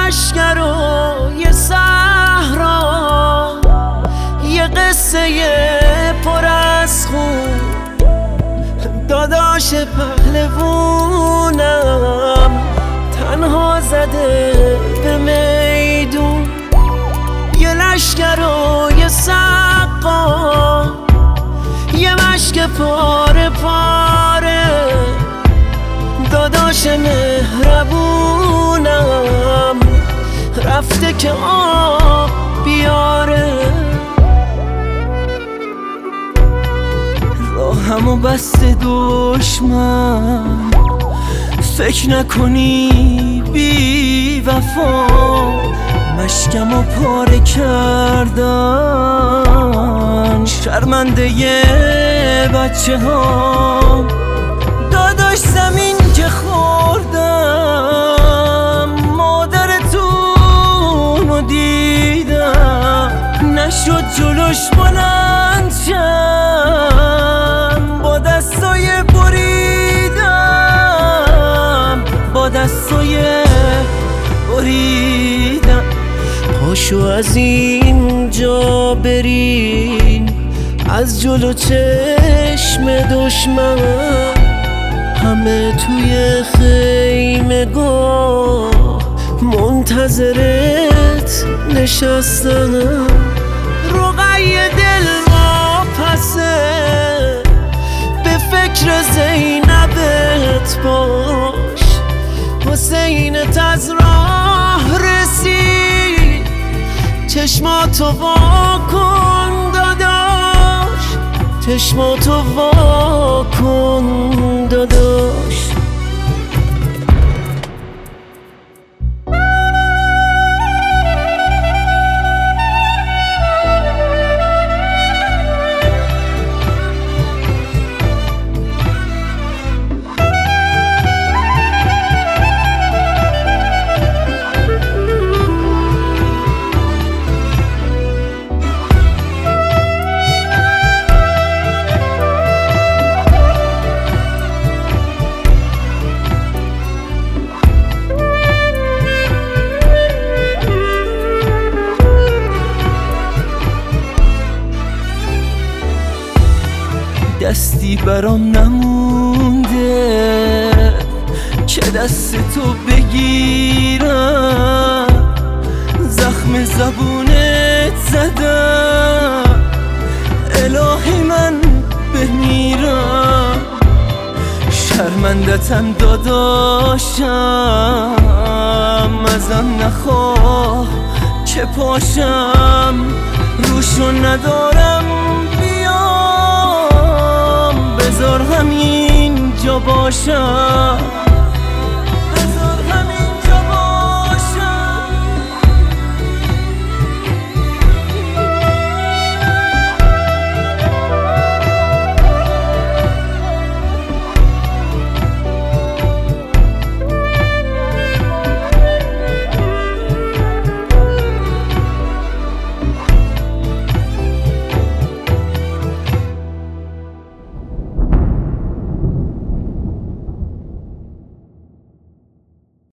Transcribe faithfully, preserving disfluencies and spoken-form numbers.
لشگر و یه صحرا، یه قصه پر از خون، داداش پهلوونم تنها زده به میدون. یه لشگر و یه سقا، یه مشک پاره پاره، داداش مهربونم رفته که آب بیاره. راهمو بسته دشمن، فکر نکنی بی وفا، مشکمو پاره کردن شرمنده یه بچه ها. داداش زمین که خوردم، مادرتونو دیدم، نشد جلوش بلند شم، با دستای بریدم، با دستای بریدم. پاشو از اینجا برین، از جلو چشم دشمن، همه توی خیمه گاه منتظرت نشستن. رقیه دل ما پسه، به فکر زینبت باش، حسینت از راه رسید، چشماتو وا کن داداش، چشماتو وا کن داداش. دستی برام نمونده که دست تو بگیرم، زخم زبونت زدم، الهی من بمیرم. شرمندتم داداشم، ازم نخواه که پاشم، روشو ندارم بیام، بذار همینجا باشم.